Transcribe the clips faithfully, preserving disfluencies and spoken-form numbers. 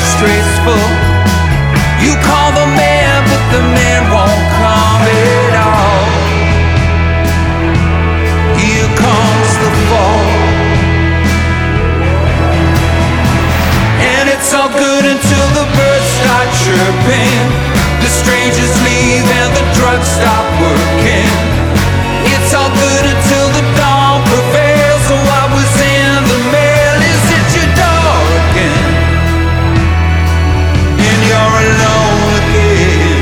distressful. You call the man, but the man won't come at all. Here comes the fall, and it's all good until the birds start chirping, the strangers leave and the drugs stop working. It's all good until the dawn prevails. So what was in the mail? Is it your door again? And you're alone again.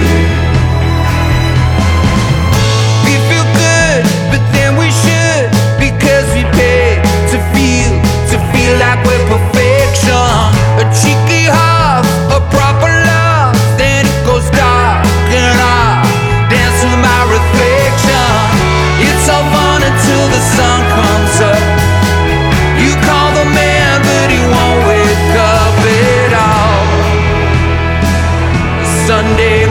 We feel good, but then we should, because we pay to feel, to feel like we're perfection. A cheeky half, a proper love, then it goes dark and I dance with my reflection. It's all fun until the sun comes up. You call the man, but he won't wake up at all. Sunday